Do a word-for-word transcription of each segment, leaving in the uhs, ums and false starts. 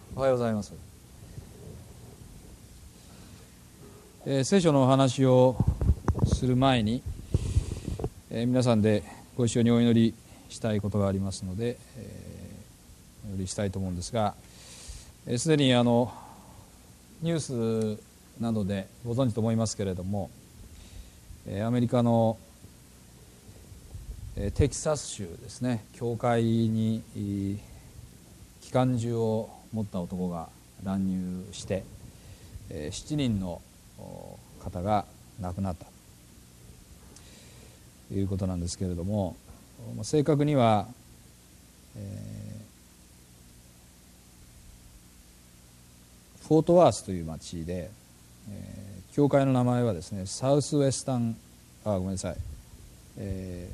おはようございます。えー、聖書のお話をする前に、えー、皆さんでご一緒にお祈りしたいことがありますので、えー、お祈りしたいと思うんですが、すで、えー、にあのニュースなどでご存知と思いますけれども、えー、アメリカの、えー、テキサス州ですね、教会に機関銃を持った男が乱入して、えー、しちにんの方が亡くなったということなんですけれども、正確には、えー、フォートワースという町で、えー、教会の名前はですね、サウスウェスタンあごめんなさい、え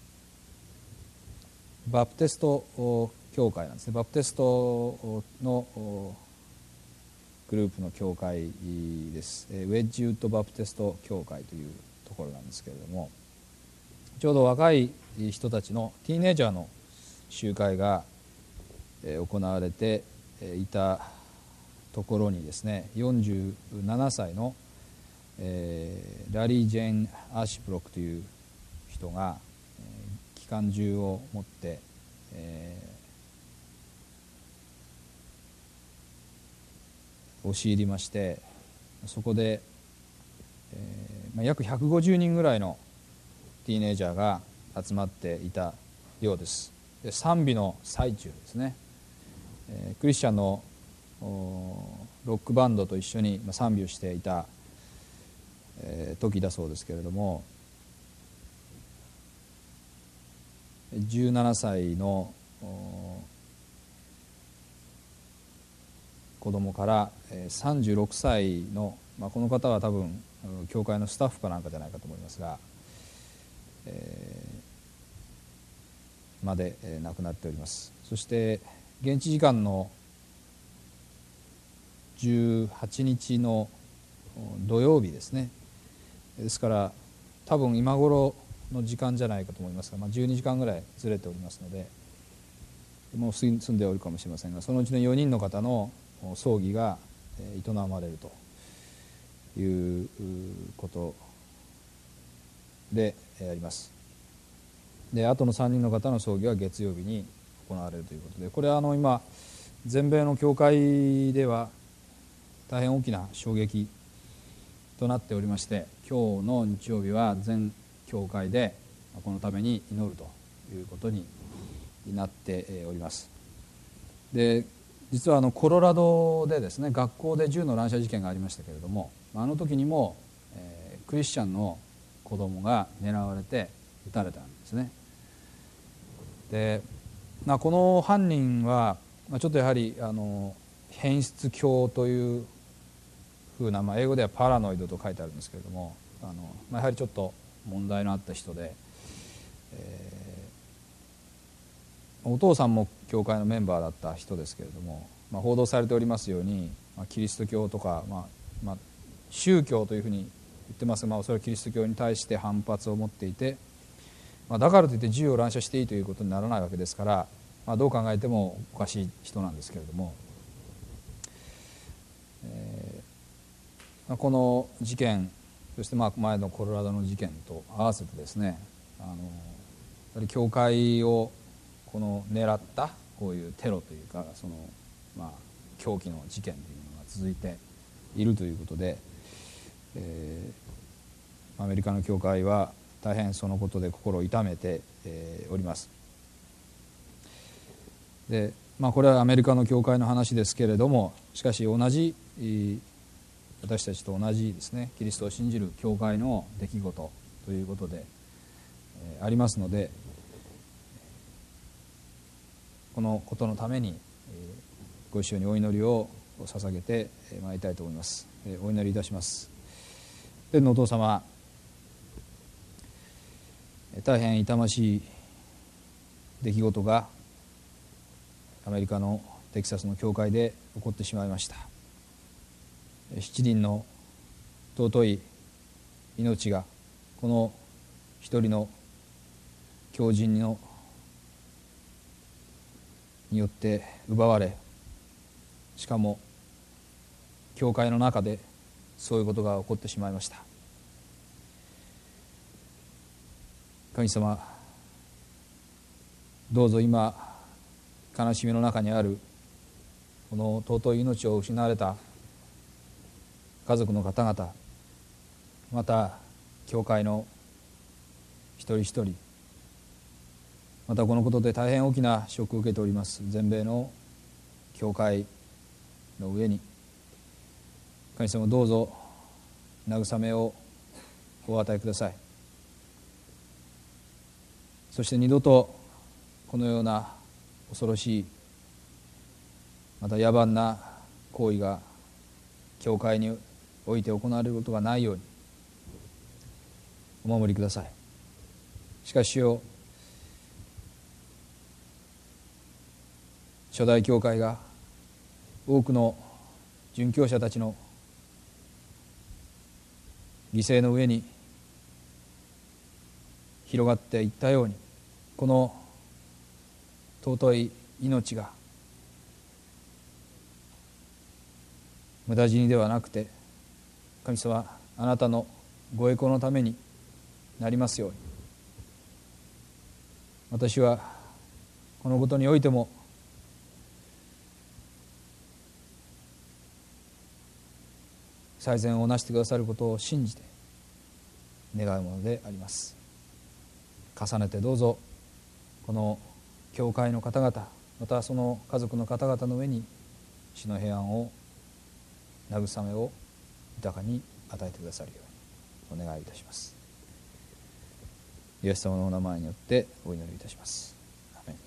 ー、バプテスト教会なんですね。バプテストのグループの教会です。ウェッジウッドバプテスト教会というところなんですけれども、ちょうど若い人たちのティーネイジャーの集会が行われていたところにですね、よんじゅうななさいのラリー・ジェーン・アーシュブロックという人が機関銃を持って押し入りまして、そこで、えー、約ひゃくごじゅうにんぐらいのティーネイジャーが集まっていたようです。で、賛美の最中ですね、えー、クリスチャンのロックバンドと一緒に賛美をしていた、えー、時だそうですけれども、じゅうななさいの子供からさんじゅうろくさいの、まあ、この方は多分教会のスタッフかなんかじゃないかと思いますが、えー、まで亡くなっております。そして現地時間のじゅうはちにちの土曜日ですね、ですから多分今頃の時間じゃないかと思いますが、まあ、じゅうにじかんぐらいずれておりますので、もう住んでおるかもしれませんが、そのうちのよにんの方の葬儀が営まれるということであります。で、あとのさんにんの方の葬儀は月曜日に行われるということで、これはあの今全米の教会では大変大きな衝撃となっておりまして、今日の日曜日は全教会でこのために祈るということになっております。で、実はあのコロラドでですね、学校で銃の乱射事件がありましたけれども、あの時にも、えー、クリスチャンの子供が狙われて撃たれたんですね。で、まあ、この犯人は、まあ、ちょっとやはりあの変質狂というふうな、まあ、英語ではパラノイドと書いてあるんですけれども、あの、まあ、やはりちょっと問題のあった人で、えー、お父さんも教会のメンバーだった人ですけれども、まあ、報道されておりますように、まあ、キリスト教とか、まあまあ、宗教というふうに言ってますが、まあ、それはキリスト教に対して反発を持っていて、まあ、だからといって銃を乱射していいということにならないわけですから、まあ、どう考えてもおかしい人なんですけれども、えーまあ、この事件、そしてまあ前のコロラドの事件と合わせてですね、あのやはり教会をこの狙ったこういうテロというか、そのまあ狂気の事件というのが続いているということで、えー、アメリカの教会は大変そのことで心を痛めて、えー、おります。で、まあ、これはアメリカの教会の話ですけれども、しかし同じ私たちと同じですね、キリストを信じる教会の出来事ということで、えー、ありますので、このことのために、えー、ご一緒にお祈りを捧げてまいりたいと思います。えー、お祈りいたします。天のお父様、大変痛ましい出来事がアメリカのテキサスの教会で起こってしまいました。七人の尊い命がこの一人の狂人のによって奪われ、 しかも教会の中でそういうことが起こってしまいました。神様、どうぞ今悲しみの中にあるこの尊い命を失われた家族の方々、また教会の一人一人、またこのことで大変大きなショックを受けております全米の教会の上に、神様どうぞ慰めをお与えください。そして二度とこのような恐ろしい、また野蛮な行為が教会において行われることがないようにお守りください。しかし主よ、初代教会が多くの殉教者たちの犠牲の上に広がっていったように、この尊い命が無駄死にではなくて、神様あなたのご栄光のためになりますように、私はこのことにおいても最善をなしてくださることを信じて願うものであります。重ねてどうぞこの教会の方々、またその家族の方々の上に主の平安を、慰めを豊かに与えてくださるようにお願いいたします。イエス様のお名前によってお祈りいたします。アメン。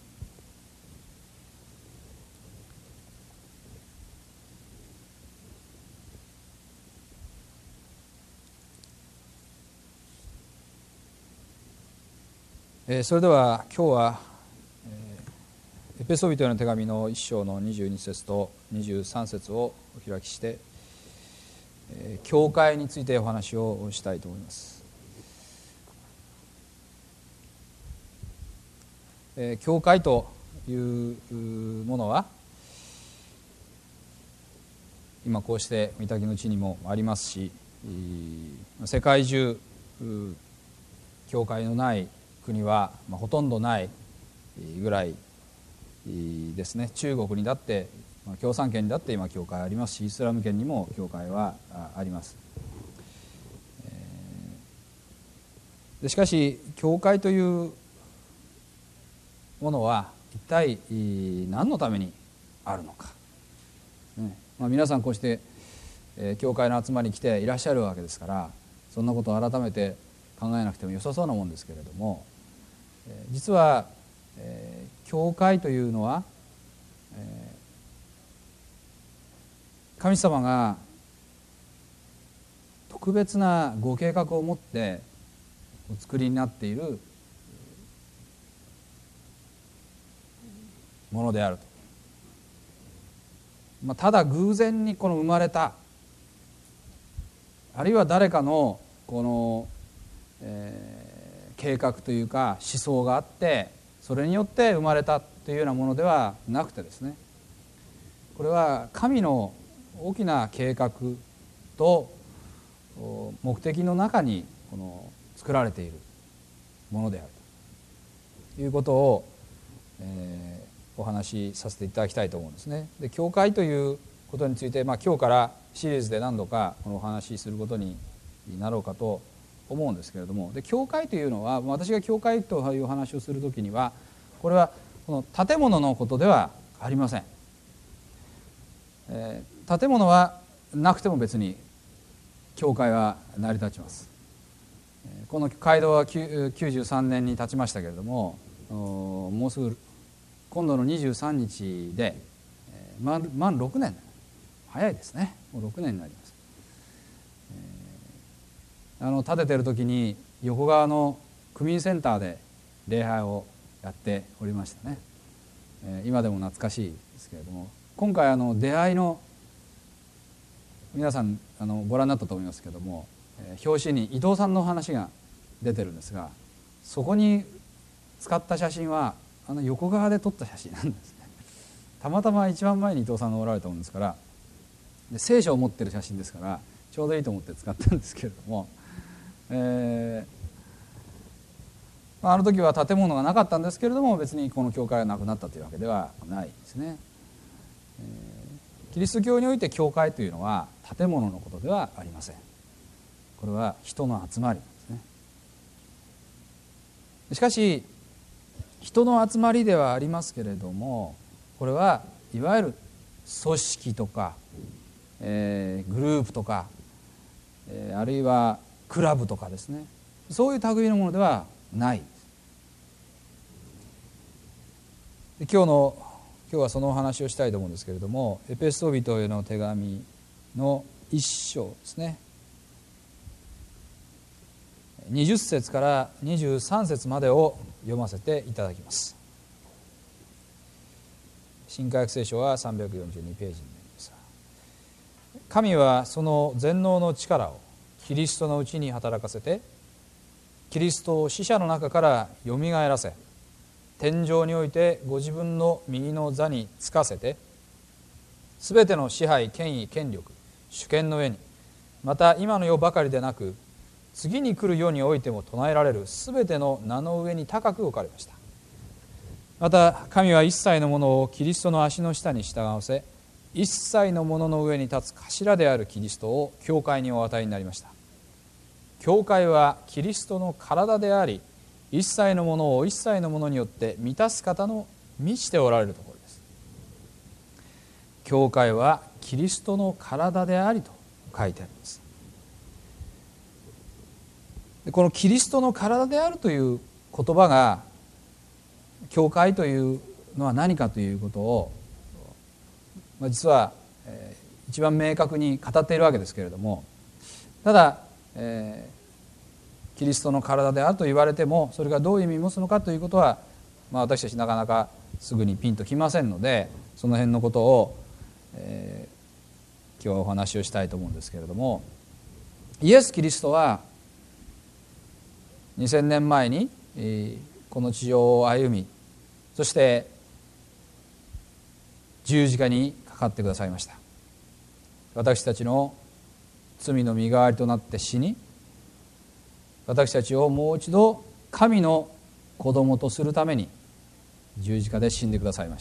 えー、それでは今日は、えー、エペソビトへの手紙の一章のにじゅうに節とにじゅうさん節をお開きして、えー、教会についてお話をしたいと思います。えー、教会というものは今こうして御嶽の地にもありますし、世界中教会のない国はほとんどないぐらいですね。中国にだって共産圏にだって今教会ありますし、イスラム圏にも教会はあります。でしかし教会というものは一体何のためにあるのか、ねまあ、皆さんこうして、えー、教会の集まりに来ていらっしゃるわけですから、そんなことを改めて考えなくてもよさそうなもんですけれども、えー、実は、えー、教会というのは、えー、神様が特別なご計画を持ってお作りになっているものであると、まあ、ただ偶然にこの生まれた、あるいは誰かのこの、えー、計画というか思想があって、それによって生まれたというようなものではなくてですね、これは神の大きな計画と目的の中にこの作られているものであるということを、えーお話しさせていただきたいと思うんですね。で、教会ということについて、まあ、今日からシリーズで何度かこのお話しすることになろうかと思うんですけれども、で教会というのは、私が教会というお話をするときには、これはこの建物のことではありません。えー、建物はなくても別に教会は成り立ちます。この街道はきゅうじゅうさんねんに建ちましたけれども、もうすぐ今度のにじゅうさんにちで、えー、満, 満ろくねん、早いですね。もうろくねんになります。えー、あの建ててる時に横側の区民センターで礼拝をやっておりましたね。えー、今でも懐かしいですけれども、今回あの出会いの皆さんあのご覧になったと思いますけれども、えー、表紙に伊藤さんの話が出てるんですが、そこに使った写真はあの横側で撮った写真なんですね。 たまたま一番前に伊藤さんがおられたもんですから、で聖書を持ってる写真ですからちょうどいいと思って使ったんですけれども、えー、あの時は建物がなかったんですけれども、別にこの教会がなくなったというわけではないですね。えー、キリスト教において教会というのは建物のことではありません。これは人の集まりですね。しかし人の集まりではありますけれども、これはいわゆる組織とか、えー、グループとか、えー、あるいはクラブとかですね、そういう類のものではない。で今日の今日はそのお話をしたいと思うんですけれども、エペソビトへの手紙の一章ですね、にじゅっ節からにじゅうさん節までを読ませていただきます。新科学聖書はさんびゃくよんじゅうにページになります。神はその全能の力をキリストのうちに働かせて、キリストを死者の中からよみがえらせ、天上においてご自分の右の座につかせて、すべての支配、権威、権力、主権の上に、また今の世ばかりでなく次に来る世においても唱えられるすべての名の上に高く置かれました。また神は一切のものをキリストの足の下に従わせ、一切のものの上に立つ頭であるキリストを教会にお与えになりました。教会はキリストの体であり、一切のものを一切のものによって満たす方の満ちておられるところです。教会はキリストの体でありと書いてあります。このキリストの体であるという言葉が教会というのは何かということを、まあ、実は、えー、一番明確に語っているわけですけれども、ただ、えー、キリストの体であると言われてもそれがどういう意味を持つのかということは、まあ、私たちなかなかすぐにピンときませんので、その辺のことを、えー、今日はお話をしたいと思うんですけれども、イエス・キリストはにせんねんまえにこの地上を歩み、そして十字架にかかってくださいました。私たちの罪の身代わりとなって死に、私たちをもう一度神の子供とするために十字架で死んでくださいました。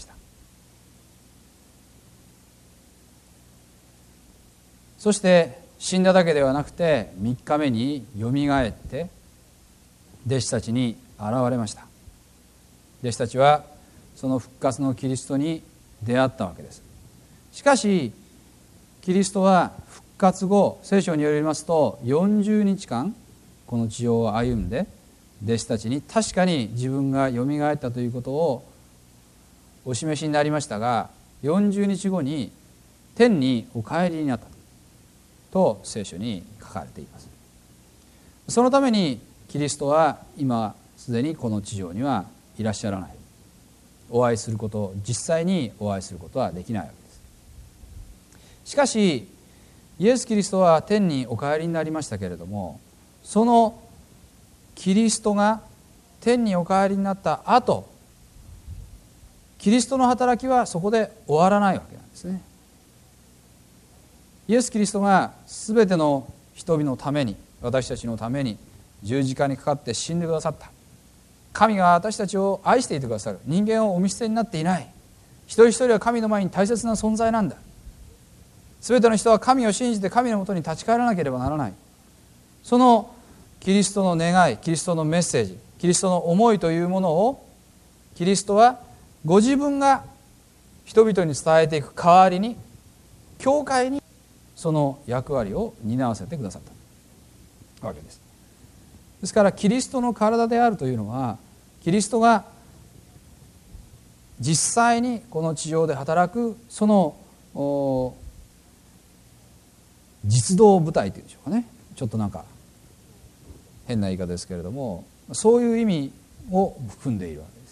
そして死んだだけではなくてみっかめによみがえって弟子たちに現れました。弟子たちはその復活のキリストに出会ったわけです。しかしキリストは復活後、聖書によりますとよんじゅうにちかんこの地上を歩んで、弟子たちに確かに自分がよみがえったということをお示しになりましたが、よんじゅうにちごに天にお帰りになったと聖書に書かれています。そのためにキリストは今すでにこの地上にはいらっしゃらない。お会いすること、実際にお会いすることはできないわけです。しかしイエス・キリストは天にお帰りになりましたけれども、そのキリストが天にお帰りになった後、キリストの働きはそこで終わらないわけなんですね。イエス・キリストがすべての人々のために、私たちのために十字架にかかって死んでくださった。神が私たちを愛していてくださる。人間をお見捨てになっていない。一人一人は神の前に大切な存在なんだ。すべての人は神を信じて神のもとに立ち返らなければならない。そのキリストの願い、キリストのメッセージ、キリストの思いというものをキリストはご自分が人々に伝えていく代わりに、教会にその役割を担わせてくださったわけです。ですからキリストの体であるというのは、キリストが実際にこの地上で働くその実動部隊というんでしょうかね、ちょっとなんか変な言い方ですけれども、そういう意味を含んでいるわけです。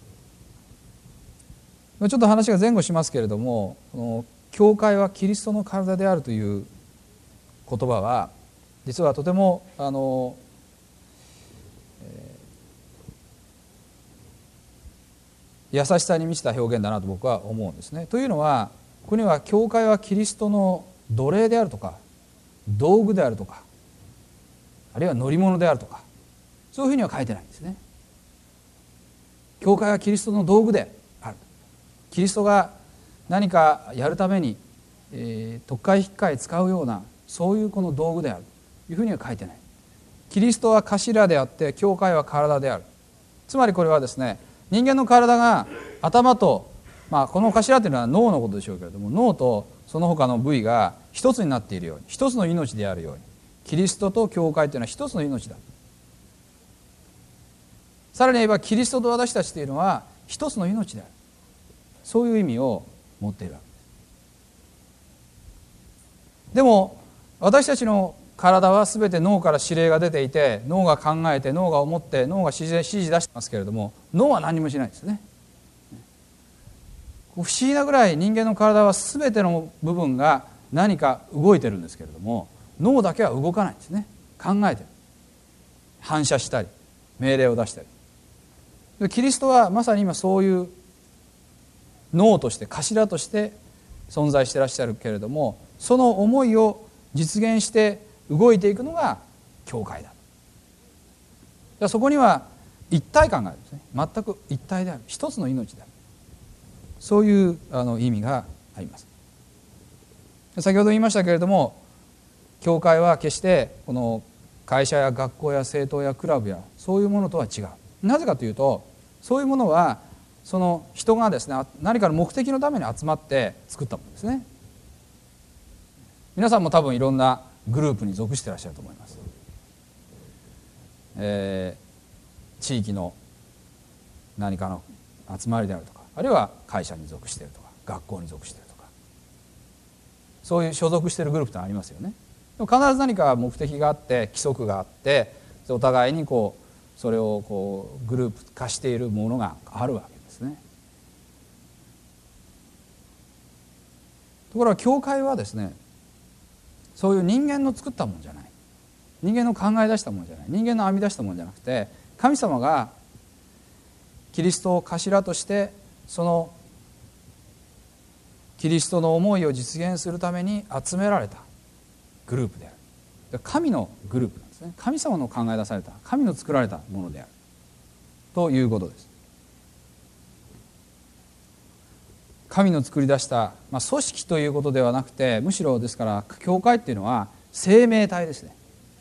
ちょっと話が前後しますけれども、この教会はキリストの体であるという言葉は実はとてもあの、え優しさに満ちた表現だなと僕は思うんですね。というのは、ここには教会はキリストの奴隷であるとか道具であるとか、あるいは乗り物であるとか、そういうふうには書いてないんですね。教会はキリストの道具である。キリストが何かやるために、えー、特会引っかえ使うような、そういうこの道具であるというふうには書いてない。キリストは頭であって教会は体である。つまりこれはですね、人間の体が頭と、まあ、この頭というのは脳のことでしょうけれども、脳とその他の部位が一つになっているように、一つの命であるように、キリストと教会というのは一つの命だ。さらに言えばキリストと私たちというのは一つの命である。そういう意味を持っているわけです。でも私たちの体は全て脳から指令が出ていて、脳が考えて、脳が思って、脳が指示、指示出してますけれども、脳は何もしないですね。不思議なぐらい人間の体は全ての部分が何か動いてるんですけれども、脳だけは動かないんですね。考えてる、反射したり命令を出したり。でキリストはまさに今そういう脳として、頭として存在していらっしゃるけれども、その思いを実現して動いていくのが教会だ。そこには一体感があるんですね。全く一体である、一つの命である、そういうあの意味があります。先ほど言いましたけれども、教会は決してこの会社や学校や政党やクラブやそういうものとは違う。なぜかというと、そういうものはその人がですね、何かの目的のために集まって作ったものですね。皆さんも多分いろんなグループに属していらっしゃると思います。えー、地域の何かの集まりであるとか、あるいは会社に属しているとか、学校に属しているとか、そういう所属しているグループってありますよね。でも必ず何か目的があって、規則があって、お互いにこうそれをこうグループ化しているものがあるわけですね。ところが教会はですね、そういう人間の作ったものじゃない、人間の考え出したものじゃない、人間の編み出したものじゃなくて、神様がキリストを頭として、そのキリストの思いを実現するために集められたグループである。神のグループなんですね。神様の考え出された、神の作られたものであるということです。神の作り出した、まあ、組織ということではなくて、むしろですから教会っていうのは生命体ですね。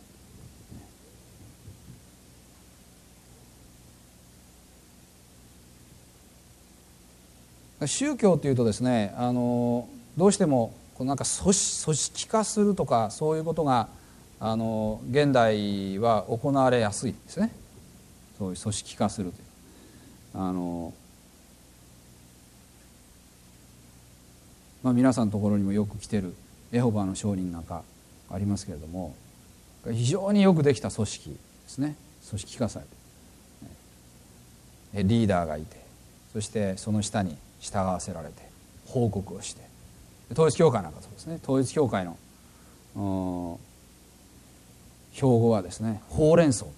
宗教というとですね、あのどうしてもこうなんか組織、組織化するとか、そういうことがあの現代は行われやすいですね。そういう組織化するというあの、まあ、皆さんのところにもよく来てるエホバの証人なんかありますけれども、非常によくできた組織ですね。組織化されてリーダーがいて、そしてその下に従わせられて報告をして、統一教会なんかそうですね。統一教会の標語はですね、ほうれん草って、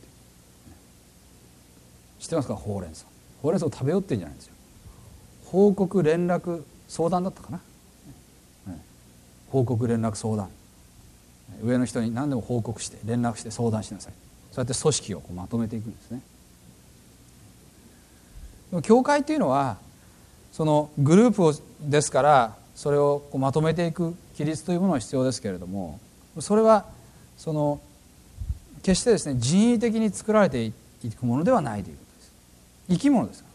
知ってますか？ほうれん草。ほうれん草を食べようってんじゃないんですよ。報告連絡相談だったかな、報告連絡相談、上の人に何でも報告して連絡して相談しなさい。そうやって組織をこうまとめていくんですね。でも教会というのはそのグループをですから、それをこうまとめていく規律というものは必要ですけれども、それはその決してですね、人為的に作られていくものではないということです。生き物ですから。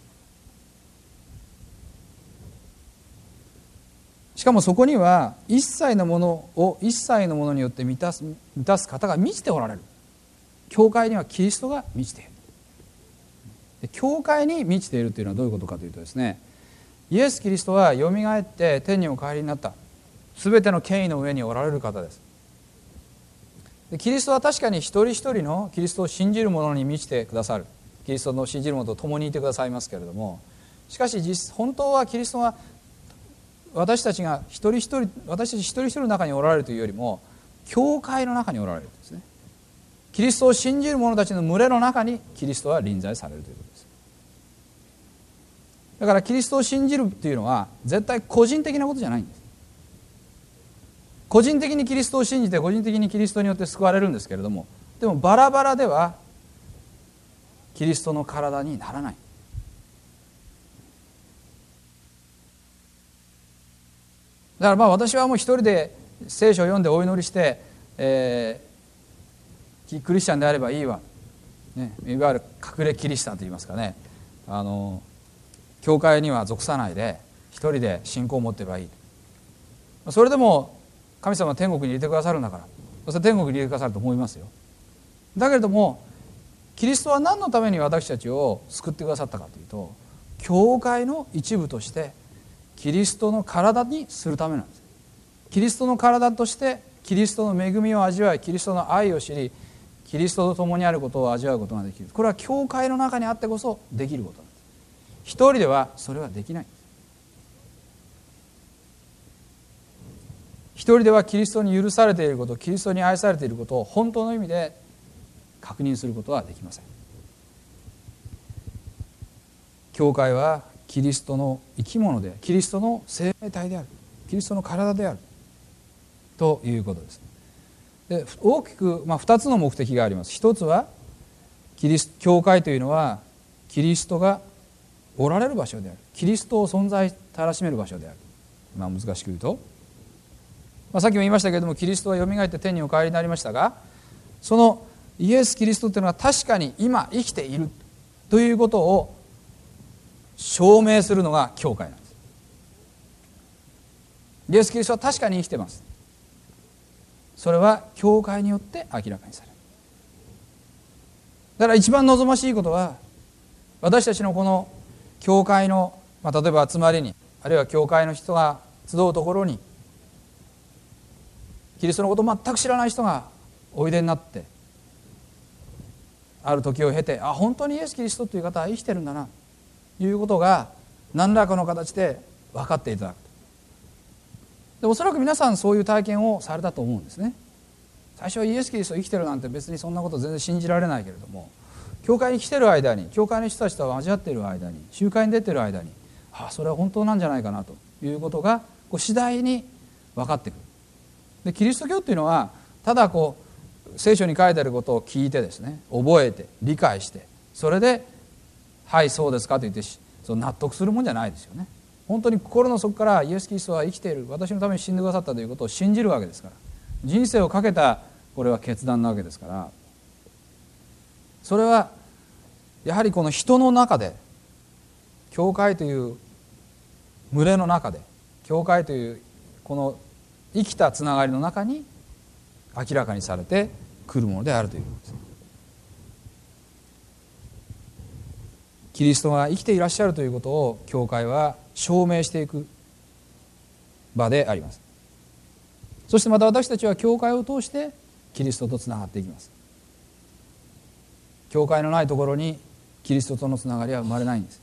しかもそこには一切のものを一切のものによって満たす満たす方が満ちておられる。教会にはキリストが満ちている。教会に満ちているというのはどういうことかというとですね、イエス・キリストはよみがえって天にお帰りになった、すべての権威の上におられる方です。でキリストは確かに一人一人のキリストを信じる者に満ちてくださる、キリストの信じる者と共にいてくださいますけれども、しかし実本当はキリストは私たちが一人一人私たち一人一人の中におられるというよりも、教会の中におられるんですね。キリストを信じる者たちの群れの中にキリストは臨在されるということです。 だからキリストを信じるっていうのは絶対個人的なことじゃないんです。個人的にキリストを信じて個人的にキリストによって救われるんですけれども、でもバラバラではキリストの体にならない。だからまあ私はもう一人で聖書を読んでお祈りして、えー、クリスチャンであればいいわ、ね、いわゆる隠れキリシタンといいますかね、あの教会には属さないで一人で信仰を持っていればいい。それでも神様は天国に入れてくださるんだから、そして天国に入れてくださると思いますよ。だけれどもキリストは何のために私たちを救ってくださったかというと、教会の一部としてキリストの体にするためなんです。キリストの体としてキリストの恵みを味わい、キリストの愛を知り、キリストと共にあることを味わうことができる。これは教会の中にあってこそできることなんです。一人ではそれはできない。一人ではキリストに許されていること、キリストに愛されていることを本当の意味で確認することはできません。教会はキリストの生き物で、キリストの生命体である、キリストの体であるということです。で、大きく、まあ、ふたつの目的があります。一つはキリスト、教会というのはキリストがおられる場所である、キリストを存在たらしめる場所である。まあ、難しく言うと、まあ、さっきも言いましたけれども、キリストはよみがえって天にお帰りになりましたが、そのイエス・キリストというのは確かに今生きているということを証明するのが教会なんです。イエス・キリストは確かに生きています。それは教会によって明らかにされる。だから一番望ましいことは、私たちのこの教会の、まあ、例えば集まりに、あるいは教会の人が集うところに、キリストのことを全く知らない人がおいでになって、ある時を経て、あ、本当にイエス・キリストという方は生きてるんだなということが何らかの形で分かっていただく。でおそらく皆さんそういう体験をされたと思うんですね。最初はイエス・キリスト生きてるなんて別にそんなこと全然信じられないけれども、教会に来てる間に、教会の人たちと交わっている間に、集会に出ている間に、あ、それは本当なんじゃないかなということがこう次第に分かってくる。でキリスト教っていうのはただこう聖書に書いてあることを聞いてですね、覚えて理解して、それではいそうですかと言ってその納得するもんじゃないですよね。本当に心の底からイエス・キリストは生きている、私のために死んでくださったということを信じるわけですから、人生をかけたこれは決断なわけですから、それはやはりこの人の中で、教会という群れの中で、教会というこの生きたつながりの中に明らかにされてくるものであるということです。キリストが生きていらっしゃるということを教会は証明していく場であります。そしてまた私たちは教会を通してキリストとつながっていきます。教会のないところにキリストとのつながりは生まれないんです。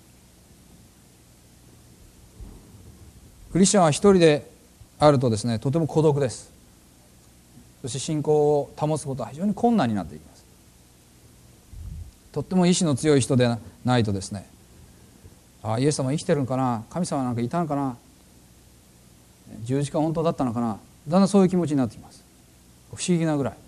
クリスチャンは一人であるとですね、とても孤独です。そして信仰を保つことは非常に困難になっていきます。とっても意志の強い人でないとですね、あ、イエス様生きてるのかな、神様なんかいたのかな、十字架本当だったのかな、だんだんそういう気持ちになってきます。不思議なぐらい。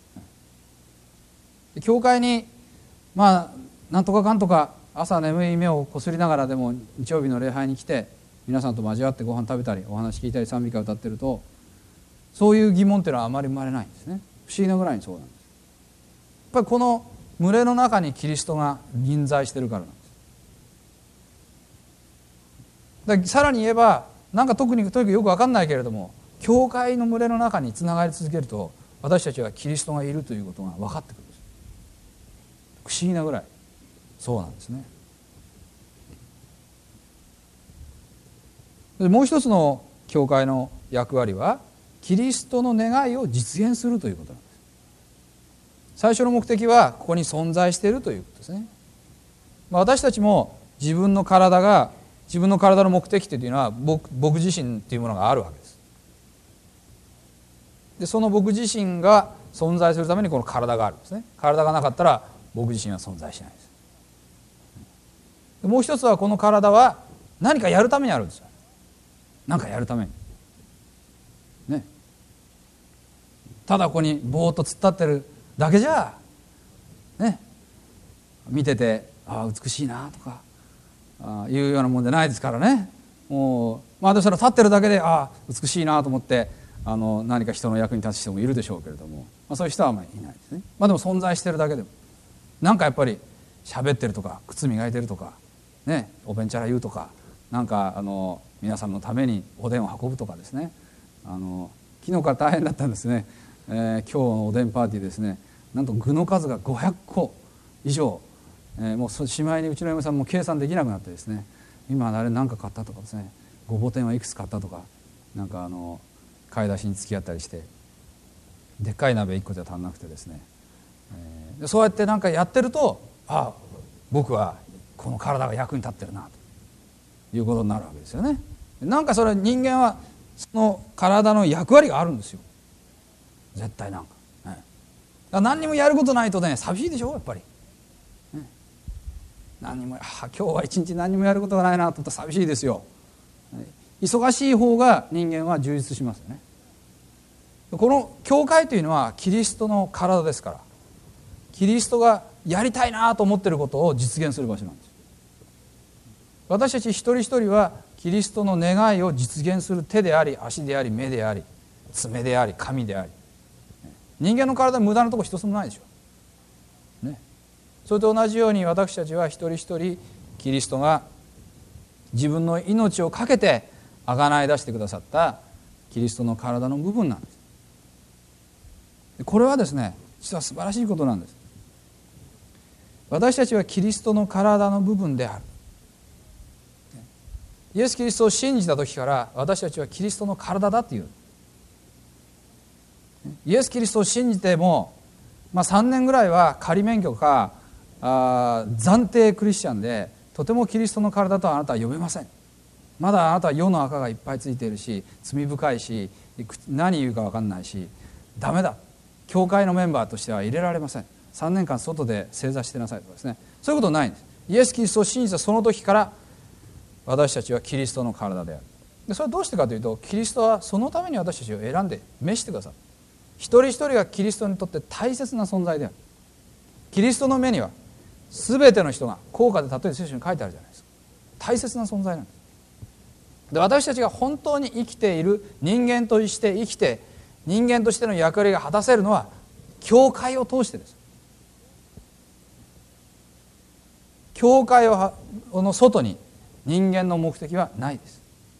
で教会にまあなんとかかんとか朝眠い目をこすりながらでも日曜日の礼拝に来て皆さんと交わってご飯食べたりお話聞いたり賛美歌歌ってると、そういう疑問っていうのはあまり生まれないんですね。不思議なぐらいにそうなんです。やっぱりこの群れの中にキリストが臨在してるからなんです。だからさらに言えば、なんか特にとにかくよく分かんないけれども、教会の群れの中につながり続けると私たちはキリストがいるということが分かってくるんです。不思議なぐらいそうなんですね。でもう一つの教会の役割はキリストの願いを実現するということなんです。最初の目的はここに存在しているということですね。私たちも自分の体が自分の体の目的というのは 僕, 僕自身というものがあるわけです。でその僕自身が存在するためにこの体があるんですね。体がなかったら僕自身は存在しないです。もう一つはこの体は何かやるためにあるんですよ。何かやるためにね。ただここにぼーっと突っ立ってるだけじゃね、見ててああ美しいなとかあいうようなもんじゃないですからね。もうまあでそれは立ってるだけでああ美しいなと思ってあの何か人の役に立つ人もいるでしょうけれども、まあ、そういう人はあんまりいないですね。まあでも存在してるだけでもなんかやっぱり喋ってるとか靴磨いてるとかね、おべんちゃら言うとかなんかあの皆さんのためにおでんを運ぶとかですね、あの昨日から大変だったんですね、えー、今日のおでんパーティーですね、なんと具の数がごひゃっこ以上、えー、もうしまいにうちの嫁さんも計算できなくなってですね、今あれ何か買ったとかですね、ごぼ天はいくつ買ったとかなんかあの買い出しに付き合ったりして、でっかい鍋いっこじゃ足んなくてですね、えー、でそうやってなんかやってるとああ僕はこの体が役に立ってるなということになるわけですよね。なんかそれ人間はその体の役割があるんですよ絶対なんか、ね、だから何にもやることないとね寂しいでしょやっぱり、ね、何にもあ今日は一日何にもやることがないなと思ったら寂しいですよ。忙しい方が人間は充実しますよね。この教会というのはキリストの体ですから、キリストがやりたいなと思っていることを実現する場所なんです。私たち一人一人はキリストの願いを実現する手であり足であり目であり爪であり髪であり、人間の体は無駄なところ一つもないでしょ、ね、それと同じように私たちは一人一人キリストが自分の命を懸けて贖い出してくださったキリストの体の部分なんです。これはですね実は素晴らしいことなんです。私たちはキリストの体の部分である。イエス・キリストを信じた時から私たちはキリストの体だっていう。イエス・キリストを信じても、まあ、さんねんぐらいは仮免許かあ暫定クリスチャンでとてもキリストの体とはあなたは呼べません。まだあなたは世の垢がいっぱいついているし罪深いし何言うか分かんないしダメだ、教会のメンバーとしては入れられません、さんねんかん外で正座してなさいとかですね、そういうことないんです。イエス・キリストを信じたその時から私たちはキリストの体である。でそれはどうしてかというとキリストはそのために私たちを選んで召してくださる。一人一人がキリストにとって大切な存在である。キリストの目には全ての人が高価で例え聖書に書いてあるじゃないですか。大切な存在なんです。で私たちが本当に生きている人間として生きて人間としての役割が果たせるのは教会を通してです。教会をの外に人間の目的はないです。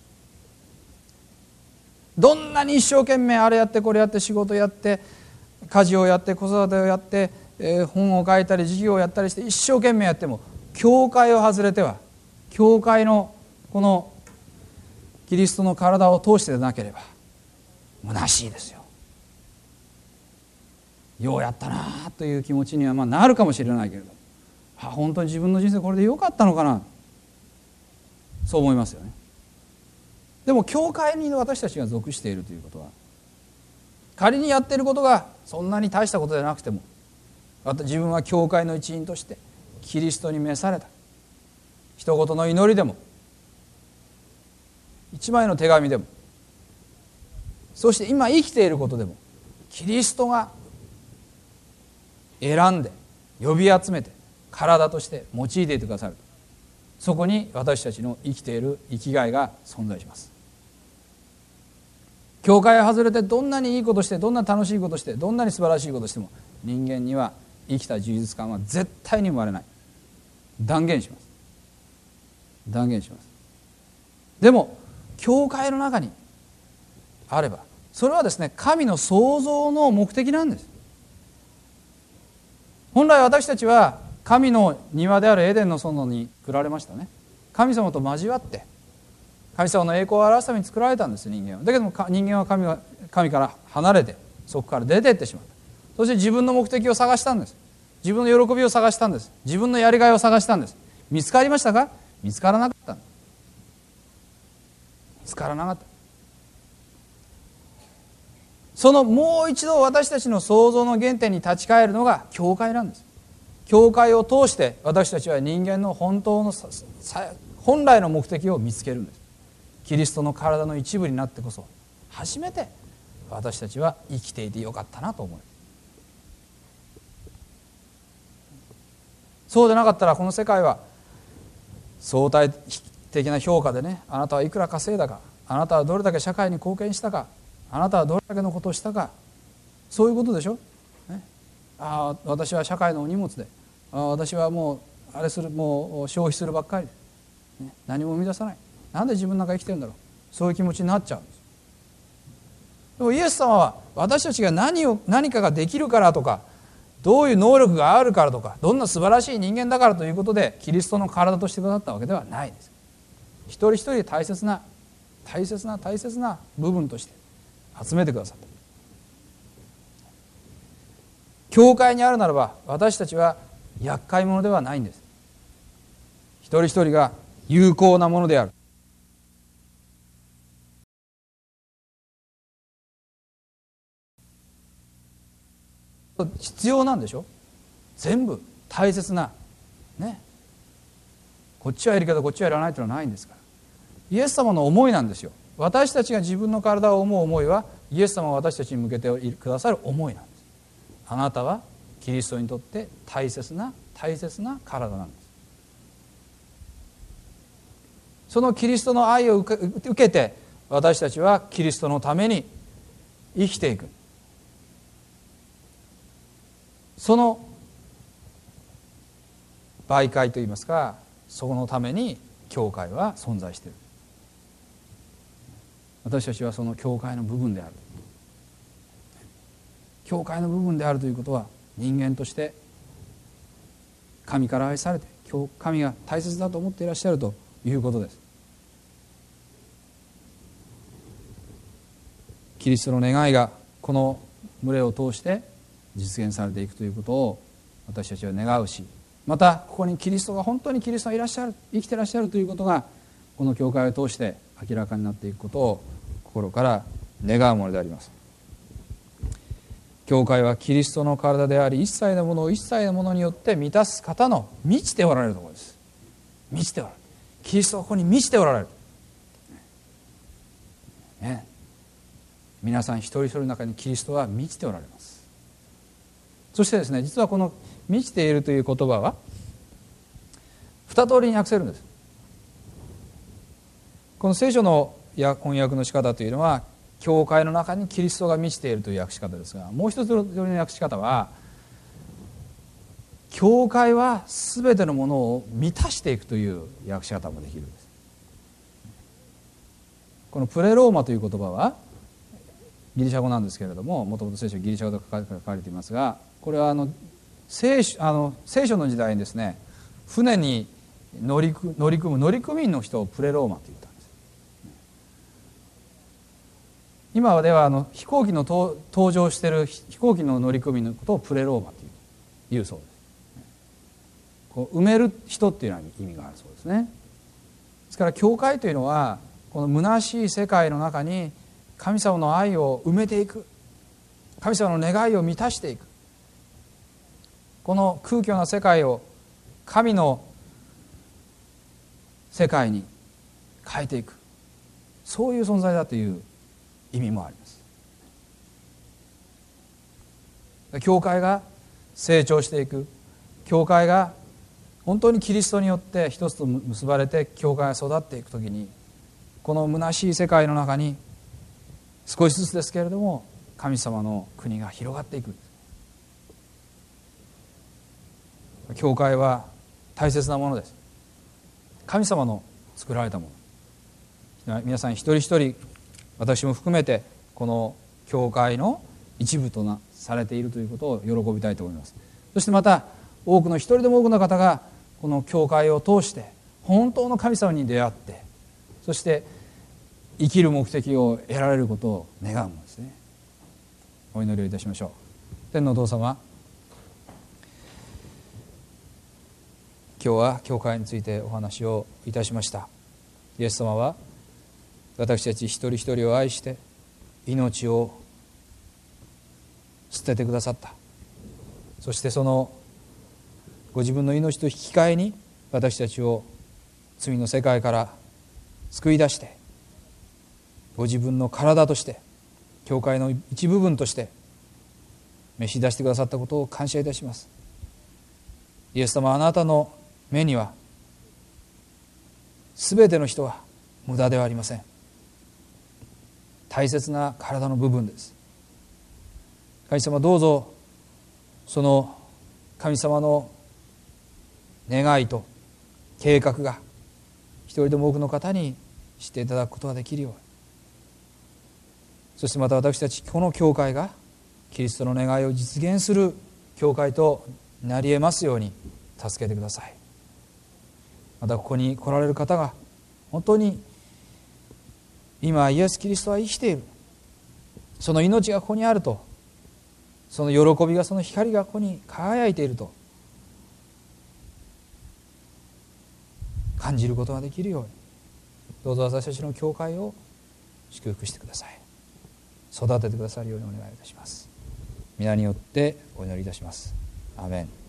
どんなに一生懸命あれやってこれやって仕事やって家事をやって子育てをやって、えー、本を書いたり事業をやったりして一生懸命やっても教会を外れては教会のこのキリストの体を通してでなければ虚しいですよ。ようやったなという気持ちにはまあなるかもしれないけれど、あ本当に自分の人生これでよかったのかな、そう思いますよね。でも教会に私たちが属しているということは仮にやっていることがそんなに大したことでなくても自分は教会の一員としてキリストに召された。一言の祈りでも一枚の手紙でもそして今生きていることでもキリストが選んで呼び集めて体として用いていてくださる。そこに私たちの生きている生きがいが存在します。教会を外れてどんなにいいことしてどんな楽しいことしてどんなに素晴らしいことしても人間には生きた充実感は絶対に生まれない。断言します。断言します。でも教会の中にあればそれはですね神の創造の目的なんです。本来私たちは神の庭であるエデンの園に作られましたね。神様と交わって神様の栄光を表すために作られたんです人間は。だけども人間は 神, が神から離れてそこから出ていってしまった。そして自分の目的を探したんです。自分の喜びを探したんです。自分のやりがいを探したんです。見つかりましたか？見つからなかった。見つからなかった。そのもう一度私たちの創造の原点に立ち返るのが教会なんです。教会を通して私たちは人間の本当の本来の目的を見つけるんです。キリストの体の一部になってこそ初めて私たちは生きていてよかったなと思う。そうでなかったらこの世界は相対的な評価でね、あなたはいくら稼いだか、あなたはどれだけ社会に貢献したか、あなたはどれだけのことをしたか、そういうことでしょ、ね、ああ私は社会のお荷物で、ああ私はもうあれするもう消費するばっかりで、ね、何も生み出さない、なんで自分なんか生きてるんだろう、そういう気持ちになっちゃうんです。でもイエス様は私たちが何を何かができるからとか、どういう能力があるからとか、どんな素晴らしい人間だからということでキリストの体としてくださったわけではないです。一人一人大切な大切な大切な部分として集めてくださった。教会にあるならば私たちは厄介者ではないんです。一人一人が有効なものである。必要なんでしょ。全部大切なね、こっちはいるけどこっちはいらないというのはないんですから。イエス様の思いなんですよ。私たちが自分の体を思う思いはイエス様が私たちに向けてくださる思いなんです。あなたはキリストにとって大切な大切な体なんです。そのキリストの愛を受け、受けて私たちはキリストのために生きていく。その媒介といいますか、そのために教会は存在している。私たちはその教会の部分である。教会の部分であるということは、人間として神から愛されて神が大切だと思っていらっしゃるということです。キリストの願いがこの群れを通して実現されていくということを私たちは願うし、またここにキリストが本当にキリストがいらっしゃる、生きていらっしゃるということがこの教会を通して明らかになっていくことを心から願うものであります。教会はキリストの体であり、一切のものを一切のものによって満たす方の満ちておられるところです。満ちておられる。キリストはここに満ちておられる、ね、皆さん一人一人の中にキリストは満ちておられます。そしてですね、実はこの満ちているという言葉は二通りに訳せるんです。この聖書の翻訳の仕方というのは、教会の中にキリストが満ちているという訳し方ですが、もう一つの訳し方は、教会は全てのものを満たしていくという訳し方もできるんです。このプレローマという言葉はギリシャ語なんですけれども、もともと聖書はギリシャ語で書かれていますが、これはあの 聖書、あの聖書の時代にですね、船に乗り乗り組む乗組員の人をプレローマと言ったんです。今ではあの飛行機の搭乗している飛行機の乗組員のことをプレローマというそうです。こう埋める人っていうのは意味があるそうですね。ですから教会というのはこの虚しい世界の中に神様の愛を埋めていく、神様の願いを満たしていく、この空虚な世界を神の世界に変えていく、そういう存在だという意味もあります。教会が成長していく、教会が本当にキリストによって一つと結ばれて教会が育っていくときに、この虚しい世界の中に少しずつですけれども神様の国が広がっていく。教会は大切なものです。神様の作られたもの。皆さん一人一人、私も含めてこの教会の一部となされているということを喜びたいと思います。そしてまた多くの一人でも多くの方がこの教会を通して本当の神様に出会って、そして生きる目的を得られることを願うものですね。お祈りをいたしましょう。天のお父様、今日は教会についてお話をいたしました。イエス様は私たち一人一人を愛して命を捨ててくださった。そしてそのご自分の命と引き換えに私たちを罪の世界から救い出して、ご自分の体として教会の一部分として召し出してくださったことを感謝いたします。イエス様、あなたの目にはすべての人は無駄ではありません。大切な体の部分です。神様、どうぞその神様の願いと計画が一人でも多くの方に知っていただくことができるように、そしてまた私たちこの教会がキリストの願いを実現する教会となり得ますように助けてください。またここに来られる方が本当に今イエス・キリストは生きている、その命がここにあると、その喜びが、その光がここに輝いていると感じることができるように、どうぞ私たちの教会を祝福してください。育ててくださるようにお願いいたします。皆によってお祈りいたします。アーメン。